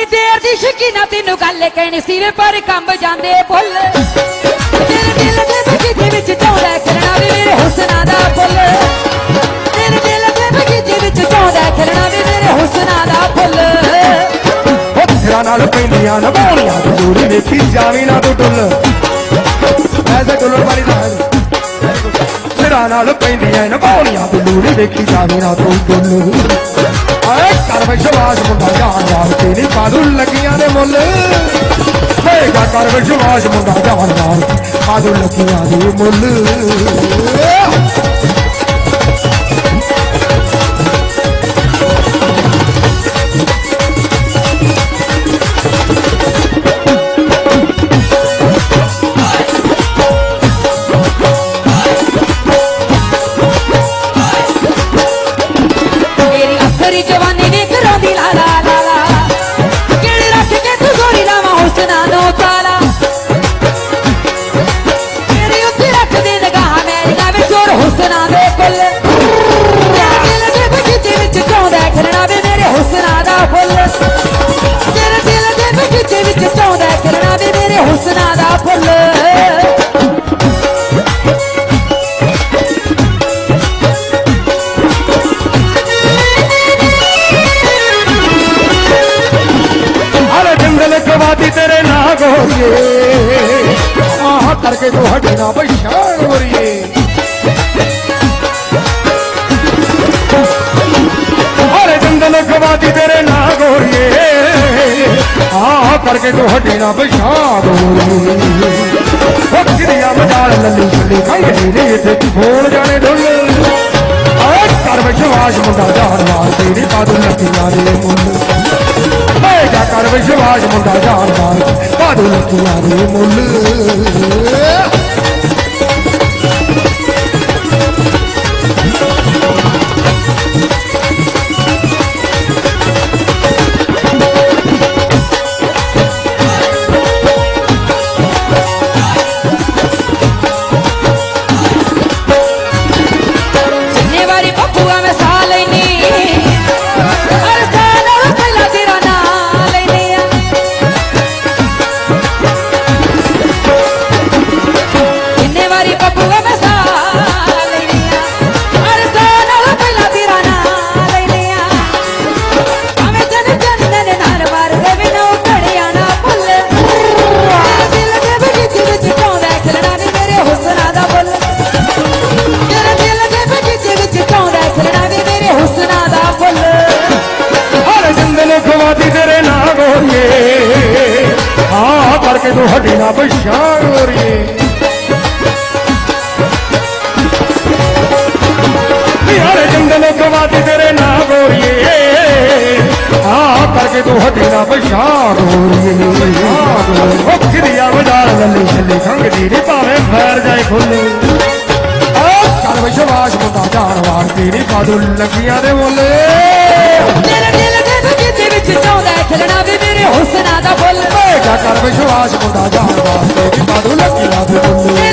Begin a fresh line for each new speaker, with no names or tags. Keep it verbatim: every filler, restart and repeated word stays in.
देर दी शकीना तेनू गल कहनी सिरे पर कंब जांदे फुल तेरे दिल दे बगीचे विच चौंदा खिलना वे मेरे हुस्ना दा फुल तेरे दिल दे बगीचे विच चौंदा खिलना वे मेरे हुस्ना दा फुल
सिरा नाल पैंदियां नभाउणियां जरूरी वेखी जावी ना तू टुल ऐसे टुल्लण वाली ना सिरा नाल पैंदियां नभाउणियां जरूरी वेखी जावी ना तू टुल आए कर विश्वास मुंडा जान यार तेरी कादू लगियां दे मुल होएगा कर विश्वास मुंडा जान यार कादू लगियां दे मुल तेरे ना गोरिए आह करके तो हटे ना पहचान गोरिए अरे जंगल खवाती तेरे ना गोरिए आह करके तो हटे ना पहचान गोरिए मजाल लल्ली छली खाई रे खोल जाने डुल कर विश्वास मुंडा जान मार तेरी कादू लगियां दे मुल होएगा कर विश्वास मुंडा जान मार कादू लगियां दे मुल तेरे ना गोरिए हाँ करके तो हटी ना पहचान गोरिए यार जंगल गवाती तेरे ना गोरिए हाँ करके तो हटी ना पहचान गोरिए खिरिया बाजार लल्ली छली खंग दीदी पावे फैर जाए खुले कर विश्वास मुंडा जान वार तेरी कादू लगियां दे बोले
खिलना भी मेरे हुस्ना दा फुल
कर विश्वास मुंडा जान वार तेरी कादू लगियां दे बोले